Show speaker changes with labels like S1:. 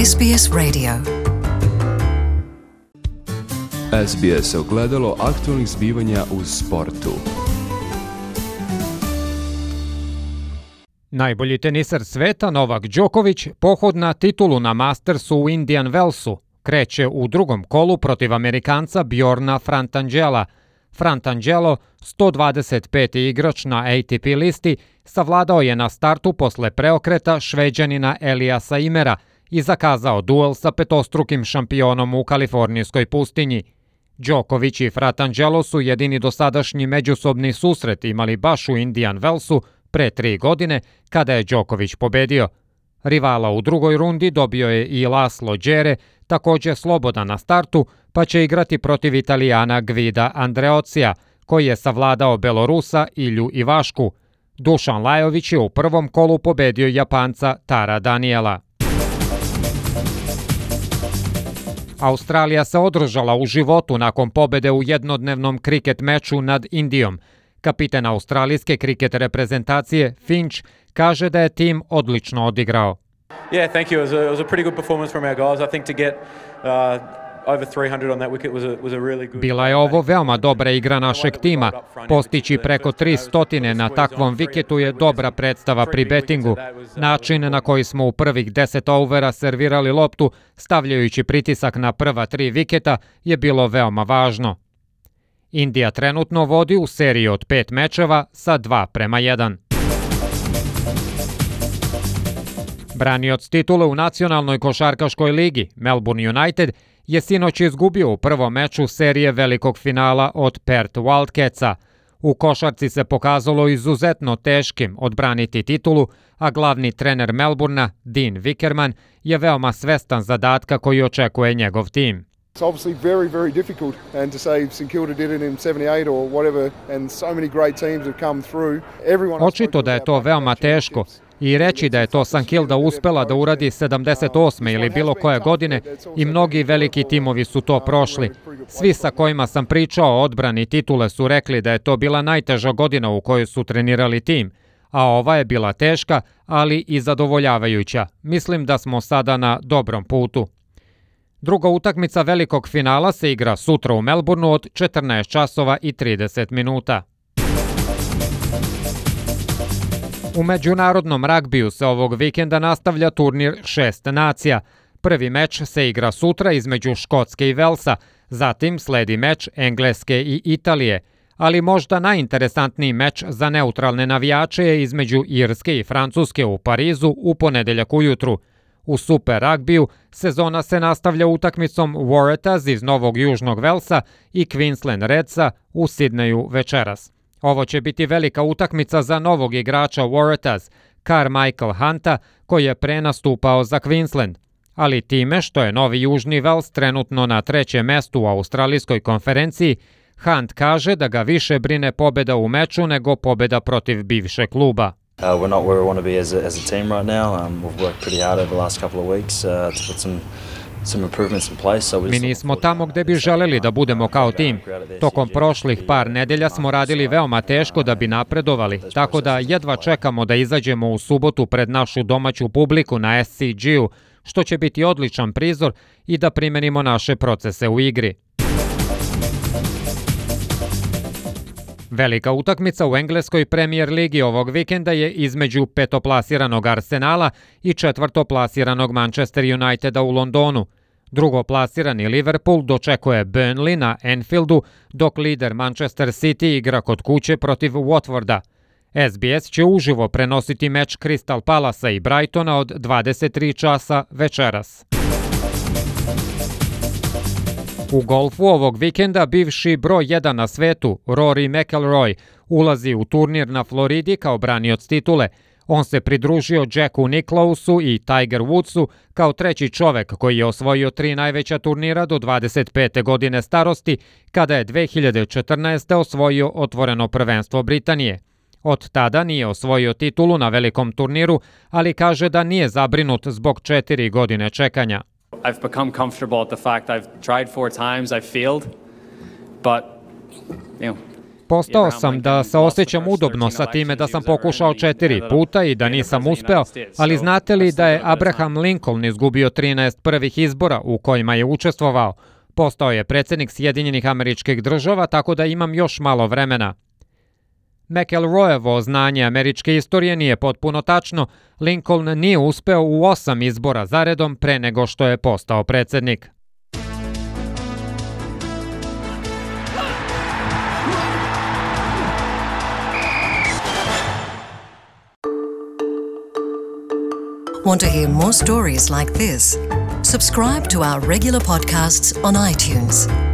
S1: SBS Radio.
S2: SBS ogledalo aktualnih zbivanja u sportu.
S3: Najbolji teniser sveta Novak Đoković pohod na titulu na Mastersu u Indian Wellsu kreće u drugom kolu protiv Amerikanca Bjorna Frantangela. Frantangelo, 125. igrač na ATP listi, savladao je na startu posle preokreta Šveđanina Eliasa Imera i zakazao duel sa petostrukim šampionom u kalifornijskoj pustinji. Đoković i Fratangelo su jedini dosadašnji međusobni susret imali baš u Indian Wellsu pre 3 godine, kada je Đoković pobedio. Rivala u drugoj rundi dobio je i Laslo Đere, također slobodan na startu, pa će igrati protiv Italijana Gvida Andreocija, koji je savladao Belorusa Ilju Ivašku. Dušan Lajović je u prvom kolu pobedio Japanca Tara Daniela. Australija se održala u životu nakon pobede u jednodnevnom kriket meču nad Indijom. Kapiten australijske kriket reprezentacije Finch kaže da je tim odlično odigrao.
S4: Yeah, thank you. It was a pretty good performance from our guys. I think to get over 300 on that wicket was a really good.
S3: Bila je ovo veoma dobra igra našeg tima. Postići preko 300 na takvom viketu je dobra predstava pri betingu. Način na koji smo u prvih 10 overa servirali loptu, stavljajući pritisak na prva 3 viketa, je bilo veoma važno. Indija trenutno vodi u seriji od 5 mečeva sa 2-1. Branioc titule u nacionalnoj košarkaškoj ligi, Melbourne United, je sinoć izgubio u prvom meču serije velikog finala od Perth Wildcatsa. U košarci se pokazalo izuzetno teškim odbraniti titulu, a glavni trener Melbournea, Dean Vickerman, je veoma svestan zadatka koji očekuje njegov tim.
S5: It's obviously very, very difficult, and to say St Kilda did it in 78 or whatever, and so many great teams have come through.
S3: Očito da je to veoma teško i reći da je to St Kilda uspela da uradi 78. ili bilo koje godine i mnogi veliki timovi su to prošli. Svi sa kojima sam pričao o odbrani titule su rekli da je to bila najteža godina u kojoj su trenirali tim, a ova je bila teška, ali i zadovoljavajuća. Mislim da smo sada na dobrom putu. Druga utakmica velikog finala se igra sutra u Melbourneu od 14 časova i 30 minuta. U međunarodnom ragbiju se ovog vikenda nastavlja turnir 6 nacija. Prvi meč se igra sutra između Škotske i Velsa, zatim sledi meč Engleske i Italije, ali možda najinteresantniji meč za neutralne navijače je između Irske i Francuske u Parizu u ponedeljak ujutru. U Super ragbiju sezona se nastavlja utakmicom Waratahs iz Novog Južnog Velsa i Queensland Redsa u Sidneju večeras. Ovo će biti velika utakmica za novog igrača Waratahs, Carmichael Hunta, koji je prenastupao za Queensland. Ali time što je Novi Južni Vels trenutno na 3. mestu u australijskoj konferenciji, Hunt kaže da ga više brine pobeda u meču nego pobeda protiv bivšeg kluba.
S6: We're not where we want to be as a team right now. We've worked pretty hard over the last couple of weeks to put some improvements in place.
S3: Mi nismo tamo gde bi želeli da budemo kao tim. Tokom prošlih par nedelja smo radili veoma teško da bi napredovali, tako da jedva čekamo da izađemo u subotu pred našu domaću publiku na SCG-u, što će biti odličan prizor, i da primenimo naše procese u igri. Velika utakmica u engleskoj Premier ligi ovog vikenda je između petoplasiranog Arsenala i četvrtoplasiranog Manchester Uniteda u Londonu. Drugoplasirani Liverpool dočekuje Burnley na Anfieldu, dok lider Manchester City igra kod kuće protiv Watforda. SBS će uživo prenositi meč Crystal Palacea i Brightona od 23 časa večeras. U golfu ovog vikenda bivši broj 1 na svetu, Rory McIlroy, ulazi u turnir na Floridi kao branioc titule. On se pridružio Jacku Nicklausu i Tiger Woodsu kao treći čovek koji je osvojio 3 najveća turnira do 25. godine starosti, kada je 2014. osvojio otvoreno prvenstvo Britanije. Od tada nije osvojio titulu na velikom turniru, ali kaže da nije zabrinut zbog 4 godine čekanja.
S7: I've become comfortable at the fact I've tried 4 times, I've failed, but
S3: Postao sam da se osjećam udobno sa time da sam pokušao 4 puta i da nisam uspeo, ali znate li da je Abraham Lincoln izgubio 13 prvih izbora u kojima je učestvovao? Postao je predsjednik Sjedinjenih Američkih Država, tako da imam još malo vremena. McElroyevo znanje američke istorije nije potpuno tačno. Lincoln nije uspeo u 8 izbora zaredom pre nego što je postao predsjednik.
S1: Want to hear more stories like this? Subscribe to our regular podcasts on iTunes.